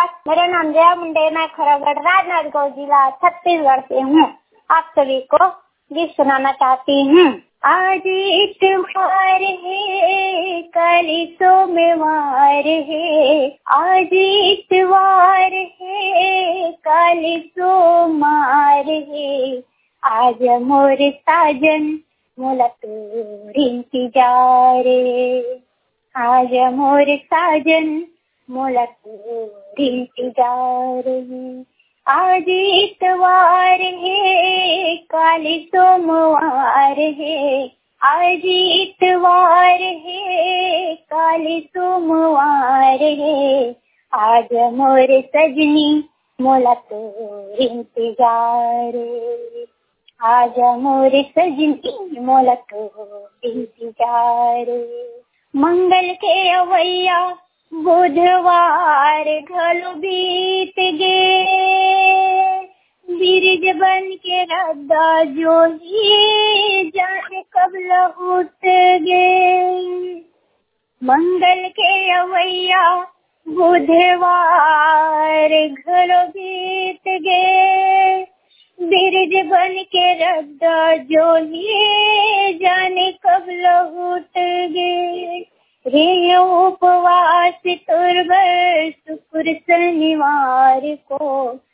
नमस्कार, मेरा नाम जया मुंडे, मैं खरागढ़ राजनांदगांव जिला छत्तीसगढ़ से हूँ। आप सभी को गीत सुनाना चाहती हूँ। आज इतवार है, कल सोमवार है। आज इतवार है, कल सोमवार है। आज मोर साजन मोला तोर इंतजार। आज मोर साजन मोला तोर इंतजार। आज इतवार है, कल सोमवार है। आज इतवार है, कल सोमवार है। आज मोर सजनी मोला तोर इंतजार। आज मोर सजनी मोला तोर इंतजार। मंगल के अवैया बुधवार घलो बीत गे। बिरज बन के रद्दा जोही जाने कब लहुट गे। मंगल के अवैया बुधवार घलो बीत गे। बिरज बन के रद्दा जोही जाने कब लहुट गे। रे उपवास तुर्बर शुक्र शनिवार को